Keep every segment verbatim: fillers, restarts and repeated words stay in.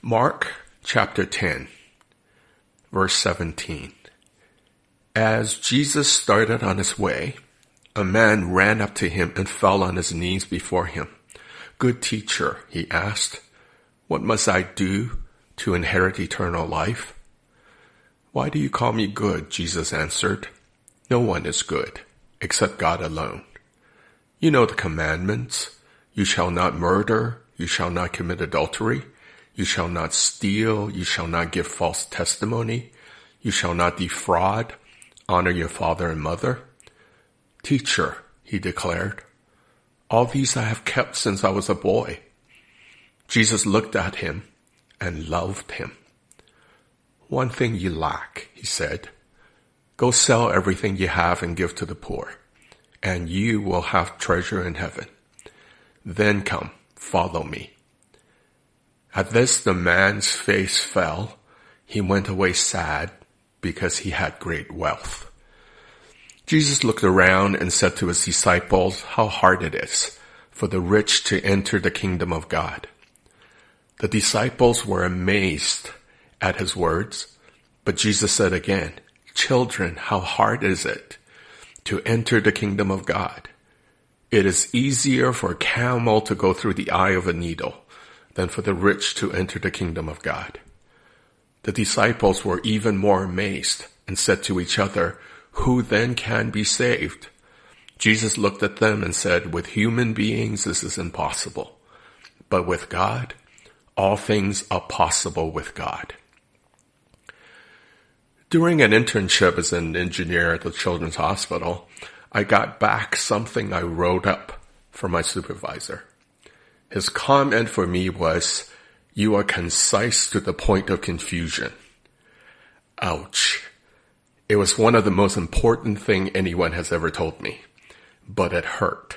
Mark chapter ten, verse seventeen. As Jesus started on his way, a man ran up to him and fell on his knees before him. "Good teacher," he asked, "what must I do to inherit eternal life?" "Why do you call me good?" Jesus answered. "No one is good except God alone. You know the commandments. You shall not murder. You shall not commit adultery. You shall not steal. You shall not give false testimony. You shall not defraud. Honor your father and mother." "Teacher," he declared, "all these I have kept since I was a boy." Jesus looked at him and loved him. "One thing you lack," he said. "Go sell everything you have and give to the poor, and you will have treasure in heaven. Then come, follow me." At this, the man's face fell. He went away sad because he had great wealth. Jesus looked around and said to his disciples, "How hard it is for the rich to enter the kingdom of God." The disciples were amazed at his words, but Jesus said again, "Children, how hard is it to enter the kingdom of God? It is easier for a camel to go through the eye of a needle than for the rich to enter the kingdom of God." The disciples were even more amazed and said to each other, "Who then can be saved?" Jesus looked at them and said, "With human beings this is impossible, but with God, all things are possible with God." During an internship as an engineer at the Children's Hospital, I got back something I wrote up for my supervisor. His comment for me was, "You are concise to the point of confusion." Ouch. It was one of the most important things anyone has ever told me, but it hurt.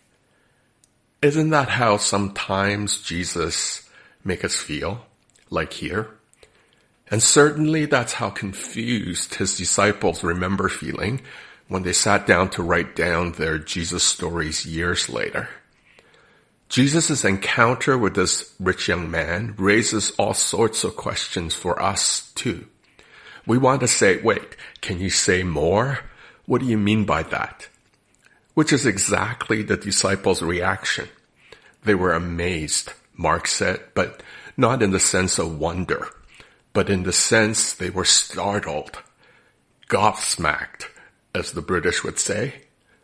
Isn't that how sometimes Jesus makes us feel, like here? And certainly that's how confused his disciples remember feeling when they sat down to write down their Jesus stories years later. Jesus' encounter with this rich young man raises all sorts of questions for us too. We want to say, "Wait, can you say more? What do you mean by that?" Which is exactly the disciples' reaction. They were amazed, Mark said, but not in the sense of wonder, but in the sense they were startled, gobsmacked, as the British would say.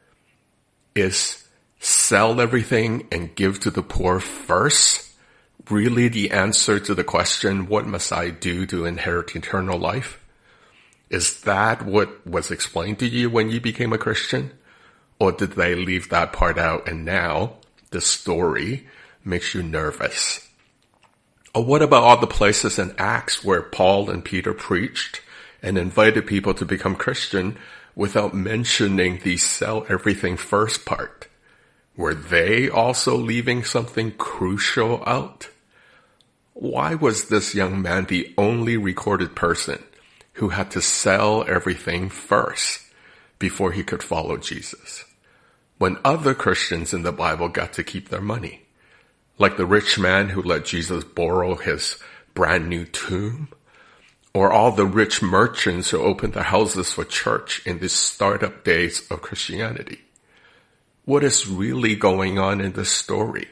Is sell everything and give to the poor first really the answer to the question, what must I do to inherit eternal life? Is that what was explained to you when you became a Christian? Or did they leave that part out and now the story makes you nervous? Or what about all the places in Acts where Paul and Peter preached and invited people to become Christian without mentioning the sell everything first part? Were they also leaving something crucial out? Why was this young man the only recorded person who had to sell everything first before he could follow Jesus, when other Christians in the Bible got to keep their money? Like the rich man who let Jesus borrow his brand new tomb, or all the rich merchants who opened their houses for church in the startup days of Christianity. What is really going on in this story?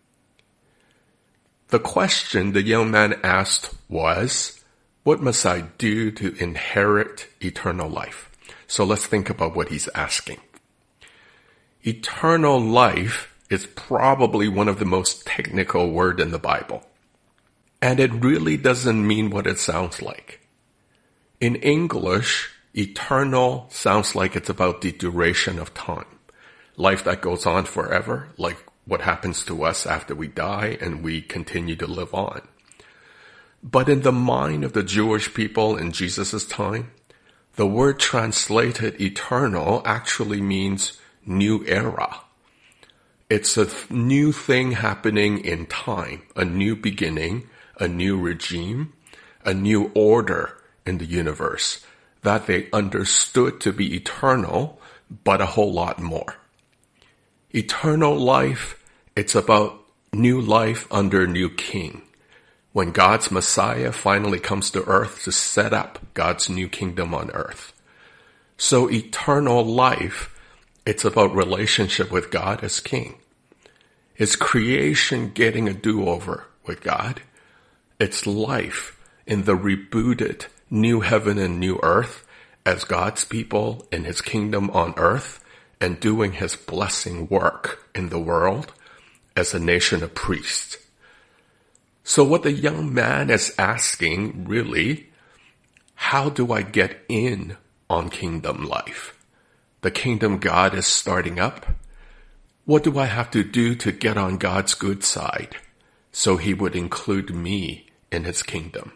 The question the young man asked was, what must I do to inherit eternal life? So let's think about what he's asking. Eternal life is probably one of the most technical words in the Bible. And it really doesn't mean what it sounds like. In English, eternal sounds like it's about the duration of time. Life that goes on forever, like what happens to us after we die and we continue to live on. But in the mind of the Jewish people in Jesus' time, the word translated eternal actually means new era. It's a new thing happening in time, a new beginning, a new regime, a new order in the universe that they understood to be eternal, but a whole lot more. Eternal life, it's about new life under new king, when God's Messiah finally comes to earth to set up God's new kingdom on earth. So eternal life, it's about relationship with God as King. It's creation getting a do-over with God. It's life in the rebooted new heaven and new earth as God's people in his kingdom on earth and doing his blessing work in the world as a nation of priests. So what the young man is asking, really, how do I get in on kingdom life? The kingdom God is starting up. What do I have to do to get on God's good side so he would include me in his kingdom?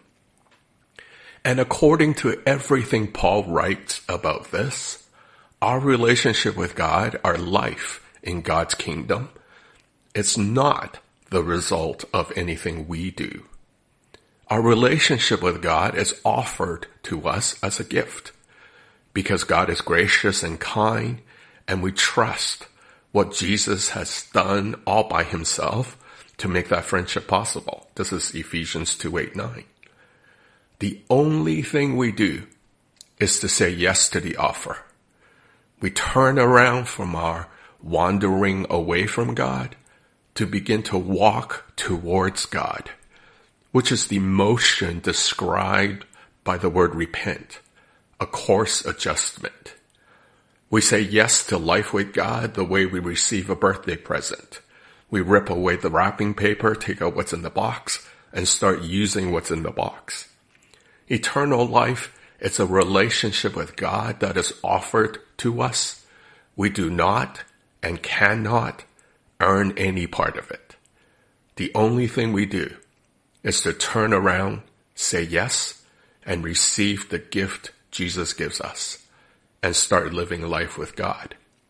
And according to everything Paul writes about this, our relationship with God, our life in God's kingdom, it's not the result of anything we do. Our relationship with God is offered to us as a gift because God is gracious and kind, and we trust what Jesus has done all by himself to make that friendship possible. This is Ephesians two, eight, nine. The only thing we do is to say yes to the offer. We turn around from our wandering away from God to begin to walk towards God, which is the motion described by the word repent, a course adjustment. We say yes to life with God the way we receive a birthday present. We rip away the wrapping paper, take out what's in the box, and start using what's in the box. Eternal life is a relationship with God that is offered to us. We do not and cannot earn any part of it. The only thing we do is to turn around, say yes, and receive the gift Jesus gives us and start living life with God.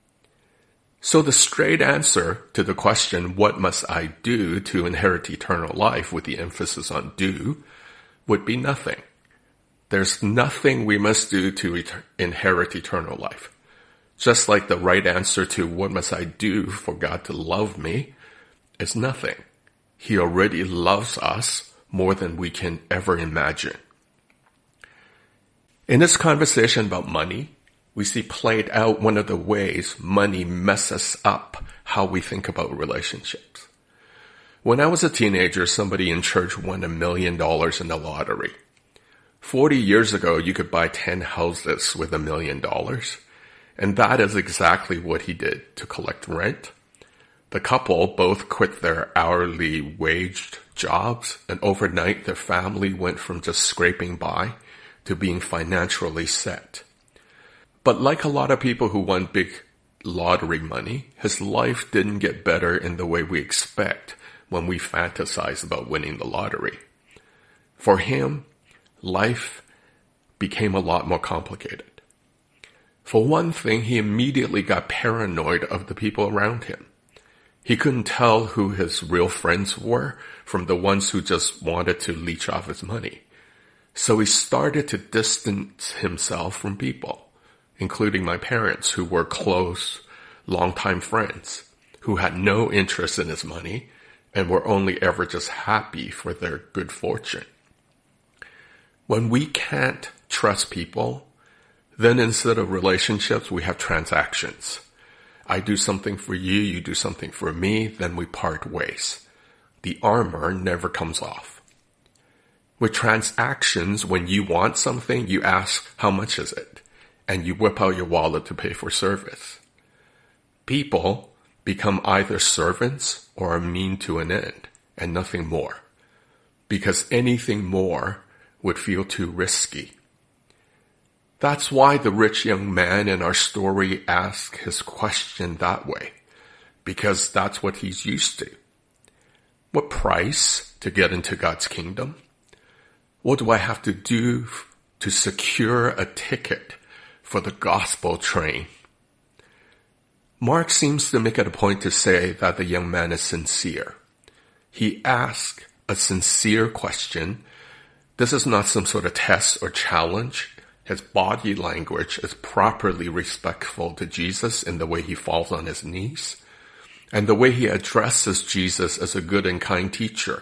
So the straight answer to the question, what must I do to inherit eternal life, with the emphasis on do, would be nothing. There's nothing we must do to et- inherit eternal life. Just like the right answer to what must I do for God to love me is nothing. He already loves us more than we can ever imagine. In this conversation about money, we see played out one of the ways money messes up how we think about relationships. When I was a teenager, somebody in church won a million dollars in the lottery. Forty years ago, you could buy ten houses with a million dollars. And that is exactly what he did to collect rent. The couple both quit their hourly waged jobs, and overnight their family went from just scraping by to being financially set. But like a lot of people who won big lottery money, his life didn't get better in the way we expect when we fantasize about winning the lottery. For him, life became a lot more complicated. For one thing, he immediately got paranoid of the people around him. He couldn't tell who his real friends were from the ones who just wanted to leech off his money. So he started to distance himself from people, including my parents, who were close, longtime friends, who had no interest in his money and were only ever just happy for their good fortune. When we can't trust people, then instead of relationships, we have transactions. I do something for you, you do something for me, then we part ways. The armor never comes off. With transactions, when you want something, you ask, how much is it? And you whip out your wallet to pay for service. People become either servants or a mean to an end, and nothing more. Because anything more would feel too risky. That's why the rich young man in our story asked his question that way, because that's what he's used to. What price to get into God's kingdom? What do I have to do to secure a ticket for the gospel train? Mark seems to make it a point to say that the young man is sincere. He asked a sincere question. This is not some sort of test or challenge. His body language is properly respectful to Jesus in the way he falls on his knees, and the way he addresses Jesus as a good and kind teacher,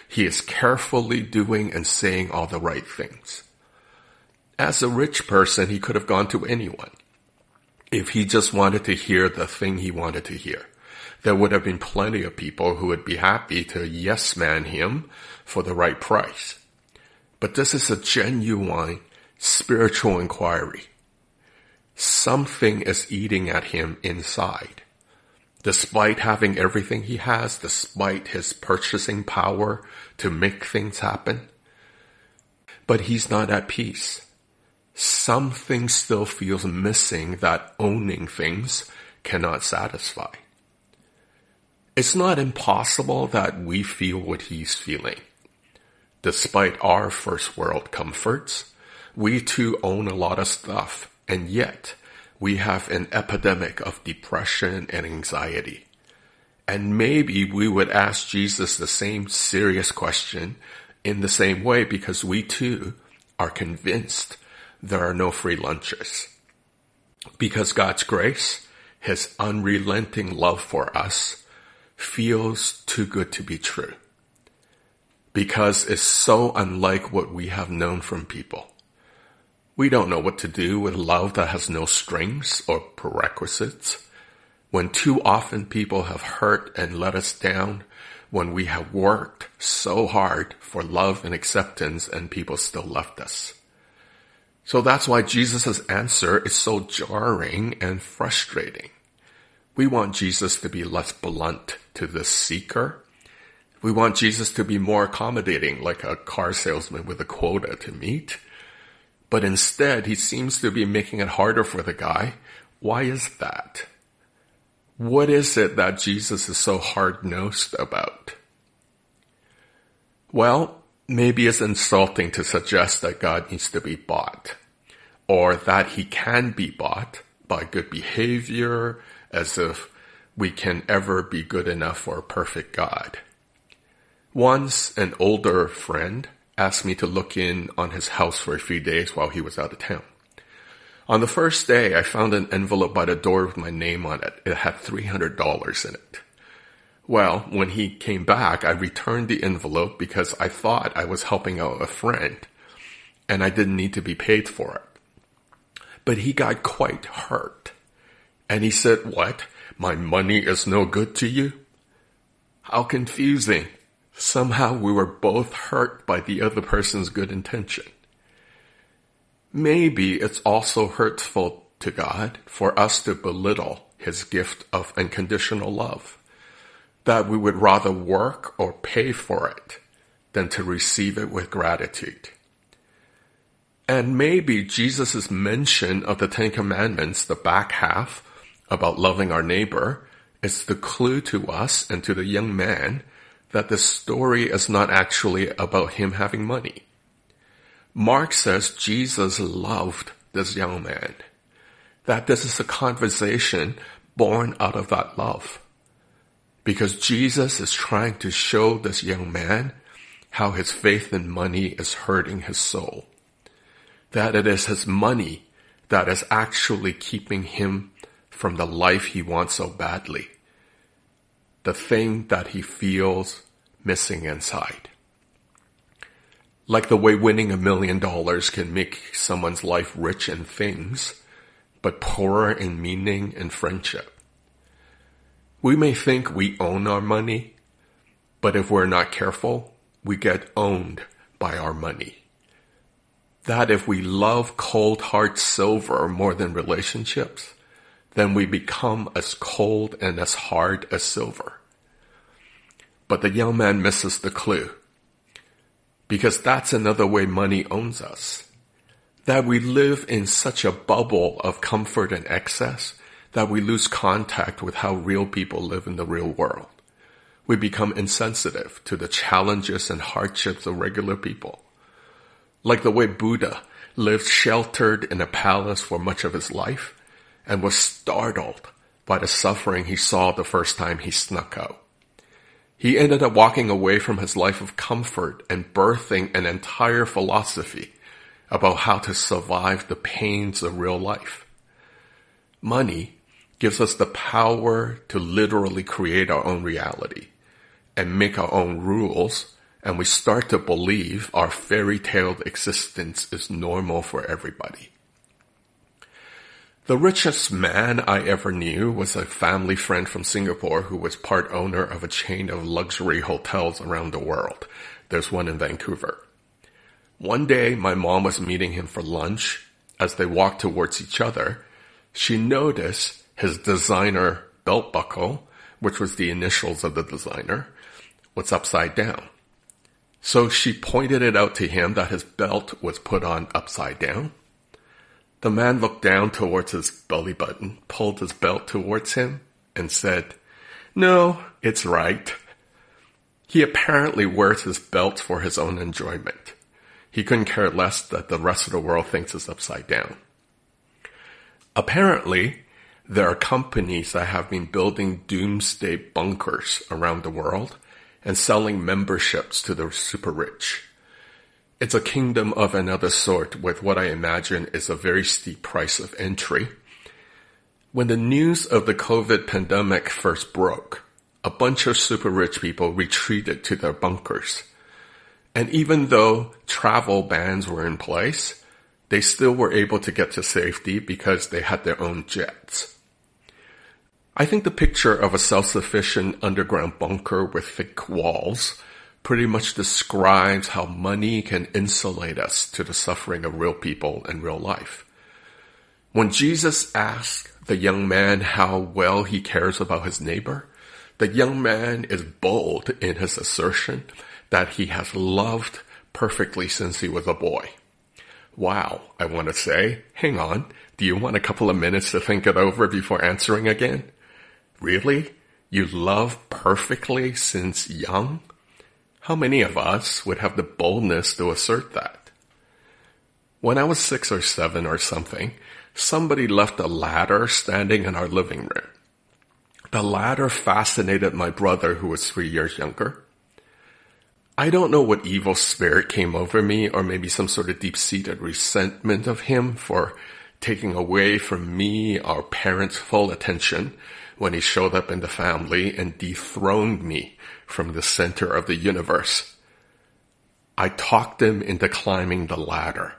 he is carefully doing and saying all the right things. As a rich person, he could have gone to anyone. If he just wanted to hear the thing he wanted to hear, there would have been plenty of people who would be happy to yes man him for the right price. But this is a genuine spiritual inquiry. Something is eating at him inside. Despite having everything he has, despite his purchasing power to make things happen, but he's not at peace. Something still feels missing that owning things cannot satisfy. It's not impossible that we feel what he's feeling. Despite our first world comforts, we too own a lot of stuff, and yet we have an epidemic of depression and anxiety. And maybe we would ask Jesus the same serious question in the same way because we too are convinced there are no free lunches. Because God's grace, his unrelenting love for us, feels too good to be true. Because it's so unlike what we have known from people. We don't know what to do with love that has no strings or prerequisites. When too often people have hurt and let us down, when we have worked so hard for love and acceptance and people still left us. So that's why Jesus' answer is so jarring and frustrating. We want Jesus to be less blunt to this seeker. We want Jesus to be more accommodating, like a car salesman with a quota to meet. But instead, he seems to be making it harder for the guy. Why is that? What is it that Jesus is so hard-nosed about? Well, maybe it's insulting to suggest that God needs to be bought, or that he can be bought by good behavior, as if we can ever be good enough for a perfect God. Once, an older friend asked me to look in on his house for a few days while he was out of town. On the first day, I found an envelope by the door with my name on it. It had three hundred dollars in it. Well, when he came back, I returned the envelope because I thought I was helping out a friend and I didn't need to be paid for it. But he got quite hurt. And he said, "What? My money is no good to you?" How confusing. Somehow we were both hurt by the other person's good intention. Maybe it's also hurtful to God for us to belittle his gift of unconditional love, that we would rather work or pay for it than to receive it with gratitude. And maybe Jesus' mention of the Ten Commandments, the back half, about loving our neighbor, is the clue to us and to the young man that the story is not actually about him having money. Mark says Jesus loved this young man, that this is a conversation born out of that love. Because Jesus is trying to show this young man how his faith in money is hurting his soul. That it is his money that is actually keeping him from the life he wants so badly. The thing that he feels missing inside. Like the way winning a million dollars can make someone's life rich in things, but poorer in meaning and friendship. We may think we own our money, but if we're not careful, we get owned by our money. That if we love cold hard silver more than relationships, then we become as cold and as hard as silver. But the young man misses the clue. Because that's another way money owns us. That we live in such a bubble of comfort and excess that we lose contact with how real people live in the real world. We become insensitive to the challenges and hardships of regular people. Like the way Buddha lived sheltered in a palace for much of his life and was startled by the suffering he saw the first time he snuck out. He ended up walking away from his life of comfort and birthing an entire philosophy about how to survive the pains of real life. Money gives us the power to literally create our own reality and make our own rules and we start to believe our fairy-tale existence is normal for everybody. The richest man I ever knew was a family friend from Singapore who was part owner of a chain of luxury hotels around the world. There's one in Vancouver. One day, my mom was meeting him for lunch. As they walked towards each other, she noticed his designer belt buckle, which was the initials of the designer, was upside down. So she pointed it out to him that his belt was put on upside down. The man looked down towards his belly button, pulled his belt towards him, and said, "No, it's right." He apparently wears his belt for his own enjoyment. He couldn't care less that the rest of the world thinks it's upside down. Apparently, there are companies that have been building doomsday bunkers around the world and selling memberships to the super rich. It's a kingdom of another sort with what I imagine is a very steep price of entry. When the news of the COVID pandemic first broke, a bunch of super rich people retreated to their bunkers. And even though travel bans were in place, they still were able to get to safety because they had their own jets. I think the picture of a self-sufficient underground bunker with thick walls pretty much describes how money can insulate us to the suffering of real people in real life. When Jesus asked the young man how well he cares about his neighbor, the young man is bold in his assertion that he has loved perfectly since he was a boy. Wow, I want to say, hang on, do you want a couple of minutes to think it over before answering again? Really? You love perfectly since young? How many of us would have the boldness to assert that? When I was six or seven or something, somebody left a ladder standing in our living room. The ladder fascinated my brother, who was three years younger. I don't know what evil spirit came over me, or maybe some sort of deep-seated resentment of him for taking away from me our parents' full attention when he showed up in the family and dethroned me from the center of the universe. I talked him into climbing the ladder.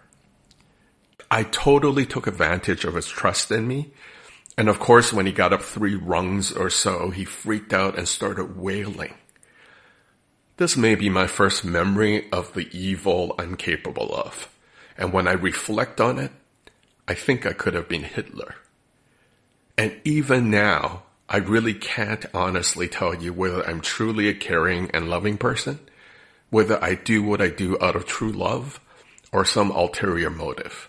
I totally took advantage of his trust in me. And of course, when he got up three rungs or so, he freaked out and started wailing. This may be my first memory of the evil I'm capable of. And when I reflect on it, I think I could have been Hitler. And even now, I really can't honestly tell you whether I'm truly a caring and loving person, whether I do what I do out of true love, or some ulterior motive.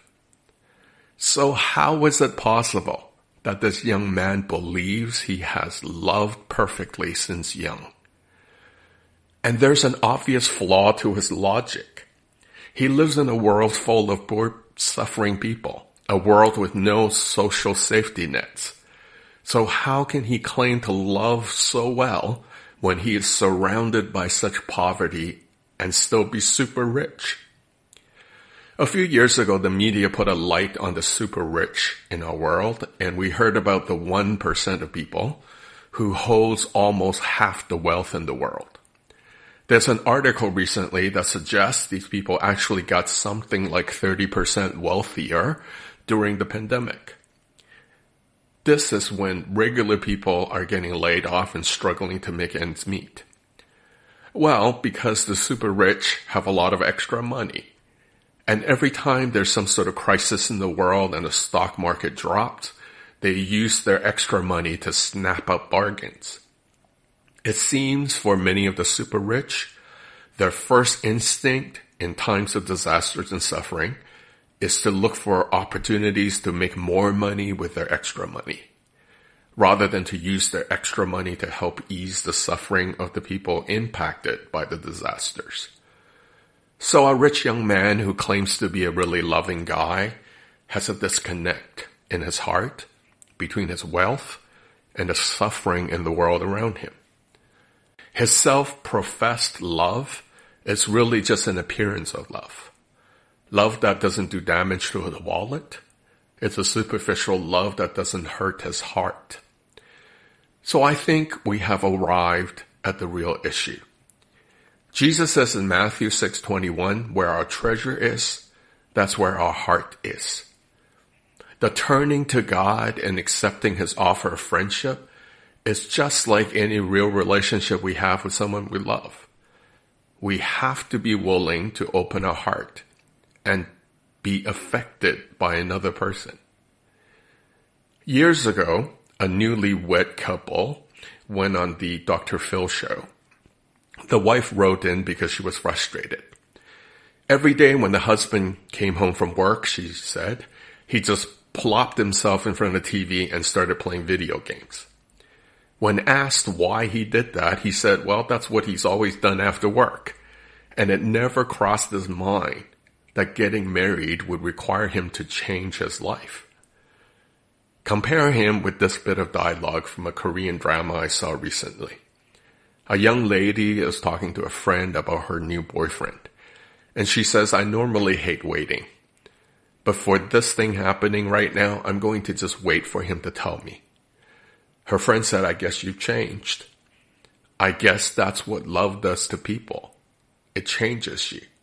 So how is it possible that this young man believes he has loved perfectly since young? And there's an obvious flaw to his logic. He lives in a world full of poor, suffering people, a world with no social safety nets. So how can he claim to love so well when he is surrounded by such poverty and still be super rich? A few years ago, the media put a light on the super rich in our world, and we heard about the one percent of people who holds almost half the wealth in the world. There's an article recently that suggests these people actually got something like thirty percent wealthier during the pandemic. This is when regular people are getting laid off and struggling to make ends meet. Well, because the super rich have a lot of extra money. And every time there's some sort of crisis in the world and the stock market drops, they use their extra money to snap up bargains. It seems for many of the super rich, their first instinct in times of disasters and suffering is to look for opportunities to make more money with their extra money, rather than to use their extra money to help ease the suffering of the people impacted by the disasters. So a rich young man who claims to be a really loving guy has a disconnect in his heart between his wealth and the suffering in the world around him. His self-professed love is really just an appearance of love. Love that doesn't do damage to the wallet. It's a superficial love that doesn't hurt his heart. So I think we have arrived at the real issue. Jesus says in Matthew six twenty-one, where our treasure is, that's where our heart is. The turning to God and accepting his offer of friendship is just like any real relationship we have with someone we love. We have to be willing to open our heart and be affected by another person. Years ago, a newlywed couple went on the Doctor Phil show. The wife wrote in because she was frustrated. Every day when the husband came home from work, she said, he just plopped himself in front of the T V and started playing video games. When asked why he did that, he said, well, that's what he's always done after work. And it never crossed his mind that getting married would require him to change his life. Compare him with this bit of dialogue from a Korean drama I saw recently. A young lady is talking to a friend about her new boyfriend. And she says, I normally hate waiting. But for this thing happening right now, I'm going to just wait for him to tell me. Her friend said, I guess you've changed. I guess that's what love does to people. It changes you.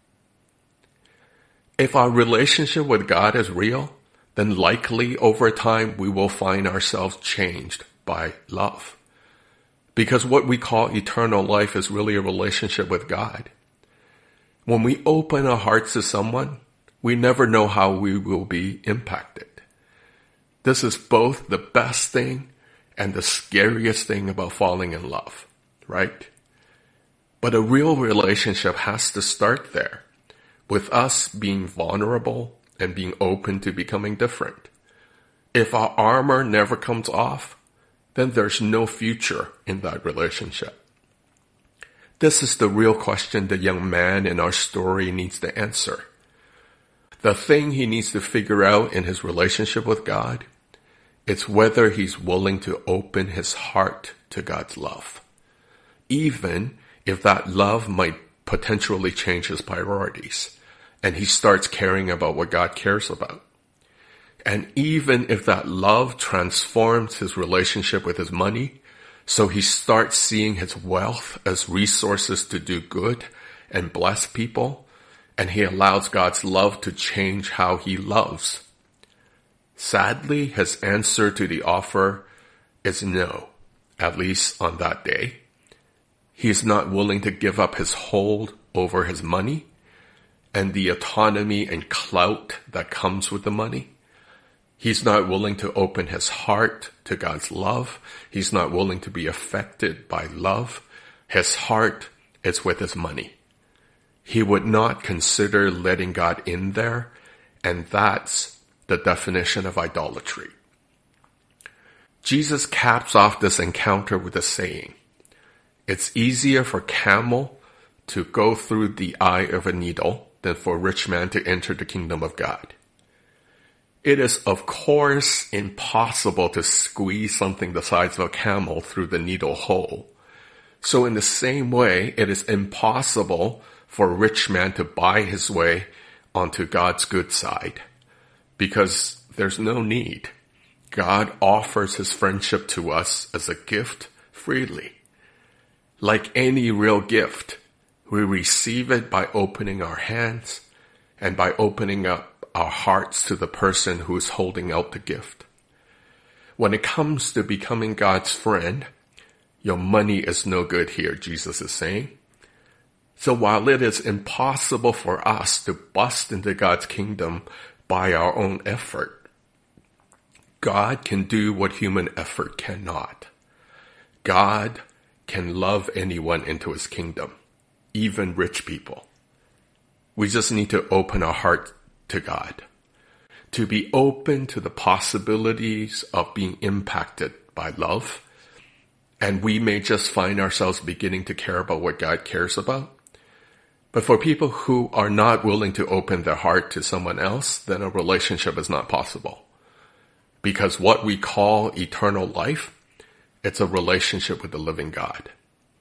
If our relationship with God is real, then likely over time we will find ourselves changed by love. Because what we call eternal life is really a relationship with God. When we open our hearts to someone, we never know how we will be impacted. This is both the best thing and the scariest thing about falling in love, right? But a real relationship has to start there, with us being vulnerable and being open to becoming different. If our armor never comes off, then there's no future in that relationship. This is the real question the young man in our story needs to answer. The thing he needs to figure out in his relationship with God, it's whether he's willing to open his heart to God's love, even if that love might potentially change his priorities, and he starts caring about what God cares about. And even if that love transforms his relationship with his money, so he starts seeing his wealth as resources to do good and bless people, and he allows God's love to change how he loves. Sadly, his answer to the offer is no, at least on that day. He is not willing to give up his hold over his money and the autonomy and clout that comes with the money. He's not willing to open his heart to God's love. He's not willing to be affected by love. His heart is with his money. He would not consider letting God in there, and that's the definition of idolatry. Jesus caps off this encounter with a saying, it's easier for camel to go through the eye of a needle than for a rich man to enter the kingdom of God. It is, of course, impossible to squeeze something the size of a camel through the needle hole. So in the same way, it is impossible for a rich man to buy his way onto God's good side, because there's no need. God offers his friendship to us as a gift freely. Like any real gift, we receive it by opening our hands and by opening up our hearts to the person who is holding out the gift. When it comes to becoming God's friend, your money is no good here, Jesus is saying. So while it is impossible for us to bust into God's kingdom by our own effort, God can do what human effort cannot. God can love anyone into his kingdom, even rich people. We just need to open our heart to God, to be open to the possibilities of being impacted by love. And we may just find ourselves beginning to care about what God cares about. But for people who are not willing to open their heart to someone else, then a relationship is not possible. Because what we call eternal life, it's a relationship with the living God.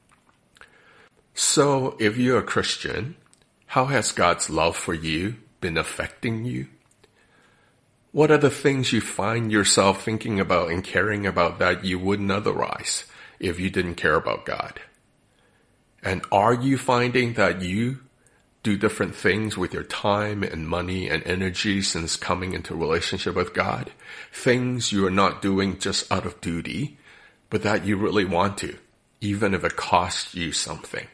So if you're a Christian, how has God's love for you been affecting you? What are the things you find yourself thinking about and caring about that you wouldn't otherwise if you didn't care about God? And are you finding that you do different things with your time and money and energy since coming into a relationship with God? Things you are not doing just out of duty, but that you really want to, even if it costs you something.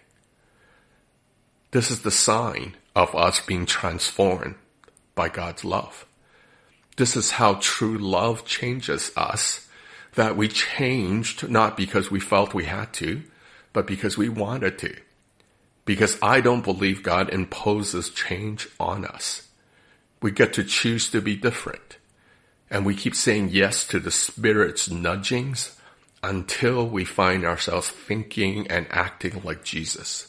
This is the sign of us being transformed by God's love. This is how true love changes us, that we changed not because we felt we had to, but because we wanted to. Because I don't believe God imposes change on us. We get to choose to be different. And we keep saying yes to the Spirit's nudgings until we find ourselves thinking and acting like Jesus.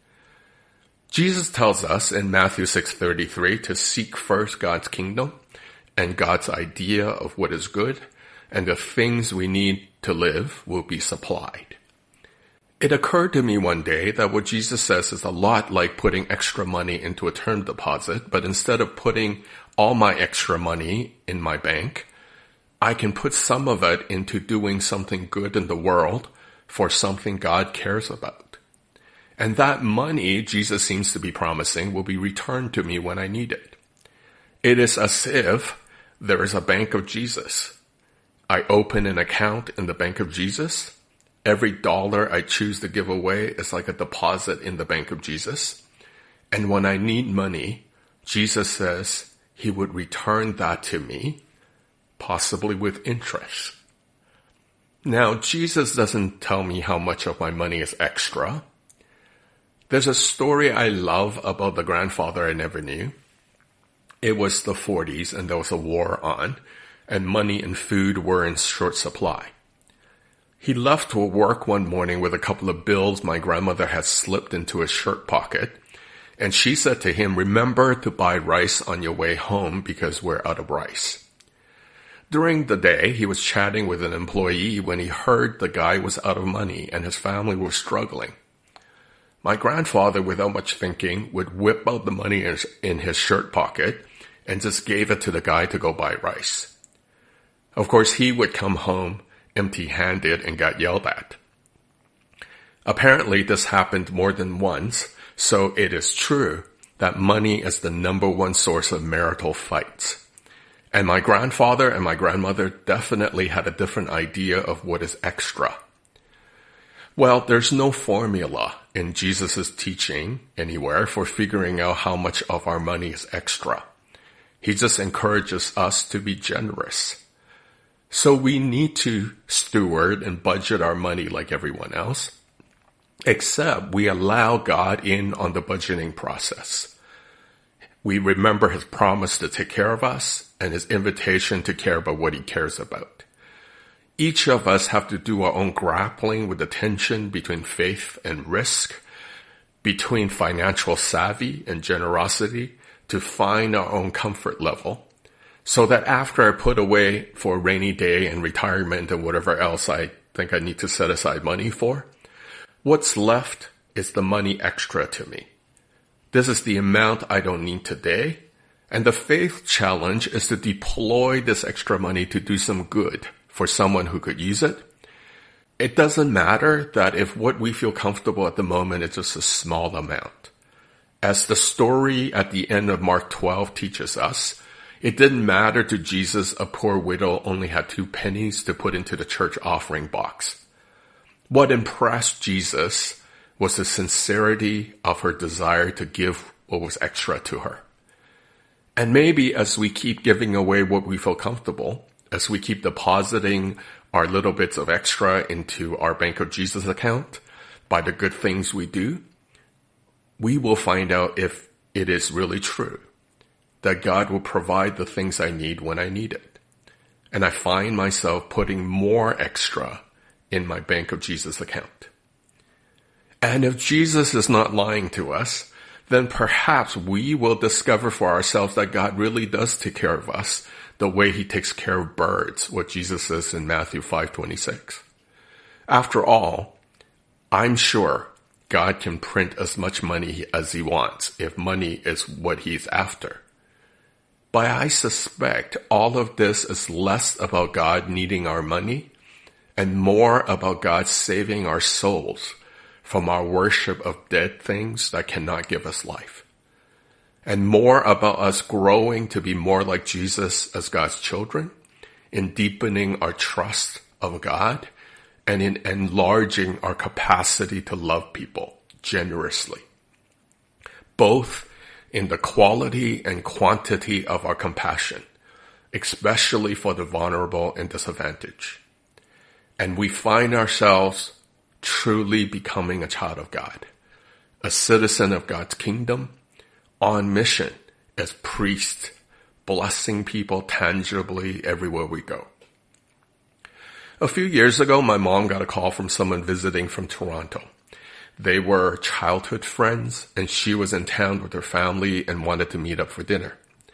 Jesus tells us in Matthew six thirty-three to seek first God's kingdom and God's idea of what is good, and the things we need to live will be supplied. It occurred to me one day that what Jesus says is a lot like putting extra money into a term deposit, but instead of putting all my extra money in my bank, I can put some of it into doing something good in the world for something God cares about. And that money, Jesus seems to be promising, will be returned to me when I need it. It is as if there is a bank of Jesus. I open an account in the bank of Jesus. Every dollar I choose to give away is like a deposit in the bank of Jesus. And when I need money, Jesus says he would return that to me, possibly with interest. Now, Jesus doesn't tell me how much of my money is extra. There's a story I love about the grandfather I never knew. It was the forties and there was a war on, and money and food were in short supply. He left for work one morning with a couple of bills my grandmother had slipped into his shirt pocket, and she said to him, "Remember to buy rice on your way home because we're out of rice." During the day, he was chatting with an employee when he heard the guy was out of money and his family was struggling. My grandfather, without much thinking, would whip out the money in his shirt pocket and just gave it to the guy to go buy rice. Of course, he would come home empty-handed and got yelled at. Apparently, this happened more than once, so it is true that money is the number one source of marital fights. And my grandfather and my grandmother definitely had a different idea of what is extra. Well, there's no formula in Jesus' teaching anywhere for figuring out how much of our money is extra. He just encourages us to be generous. So we need to steward and budget our money like everyone else, except we allow God in on the budgeting process. We remember his promise to take care of us and his invitation to care about what he cares about. Each of us have to do our own grappling with the tension between faith and risk, between financial savvy and generosity, to find our own comfort level, so that after I put away for a rainy day and retirement and whatever else I think I need to set aside money for, what's left is the money extra to me. This is the amount I don't need today, and the faith challenge is to deploy this extra money to do some good for someone who could use it. It doesn't matter that if what we feel comfortable at the moment is just a small amount. As the story at the end of Mark twelve teaches us, it didn't matter to Jesus a poor widow only had two pennies to put into the church offering box. What impressed Jesus was the sincerity of her desire to give what was extra to her. And maybe as we keep giving away what we feel comfortable, as we keep depositing our little bits of extra into our Bank of Jesus account by the good things we do, we will find out if it is really true that God will provide the things I need when I need it. And I find myself putting more extra in my Bank of Jesus account. And if Jesus is not lying to us, then perhaps we will discover for ourselves that God really does take care of us the way he takes care of birds, what Jesus says in Matthew five twenty-six. After all, I'm sure God can print as much money as he wants if money is what he's after. But I suspect all of this is less about God needing our money and more about God saving our souls from our worship of dead things that cannot give us life, and more about us growing to be more like Jesus as God's children, in deepening our trust of God, and in enlarging our capacity to love people generously, both in the quality and quantity of our compassion, especially for the vulnerable and disadvantaged. And we find ourselves truly becoming a child of God, a citizen of God's kingdom, on mission as priests, blessing people tangibly everywhere we go. A few years ago, my mom got a call from someone visiting from Toronto. They were childhood friends, and she was in town with her family and wanted to meet up for dinner.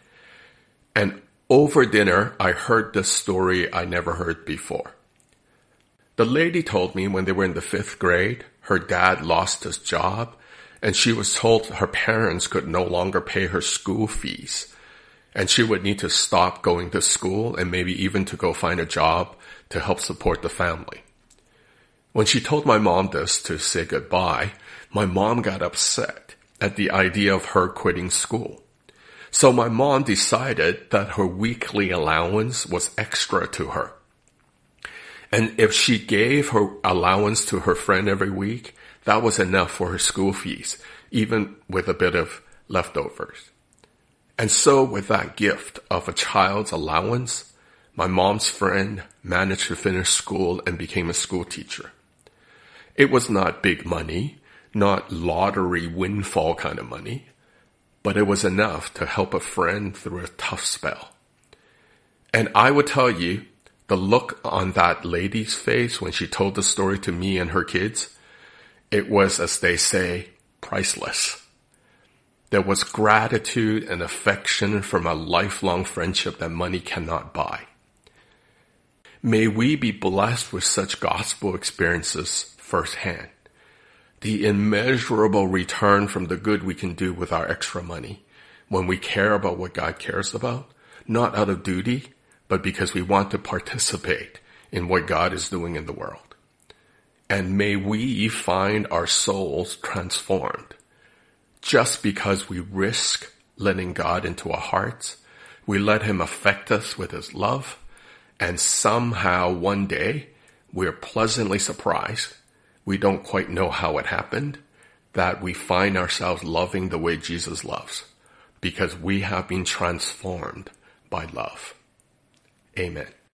And over dinner, I heard this story I never heard before. The lady told me when they were in the fifth grade, her dad lost his job, and she was told her parents could no longer pay her school fees, and she would need to stop going to school and maybe even to go find a job to help support the family. When she told my mom this to say goodbye, my mom got upset at the idea of her quitting school. So my mom decided that her weekly allowance was extra to her. And if she gave her allowance to her friend every week, that was enough for her school fees, even with a bit of leftovers. And so with that gift of a child's allowance, my mom's friend managed to finish school and became a school teacher. It was not big money, not lottery windfall kind of money, but it was enough to help a friend through a tough spell. And I would tell you, the look on that lady's face when she told the story to me and her kids, it was, as they say, priceless. There was gratitude and affection from a lifelong friendship that money cannot buy. May we be blessed with such gospel experiences firsthand. The immeasurable return from the good we can do with our extra money when we care about what God cares about, not out of duty, but because we want to participate in what God is doing in the world. And may we find our souls transformed just because we risk letting God into our hearts. We let him affect us with his love. And somehow one day we're pleasantly surprised. We don't quite know how it happened, that we find ourselves loving the way Jesus loves because we have been transformed by love. Amen.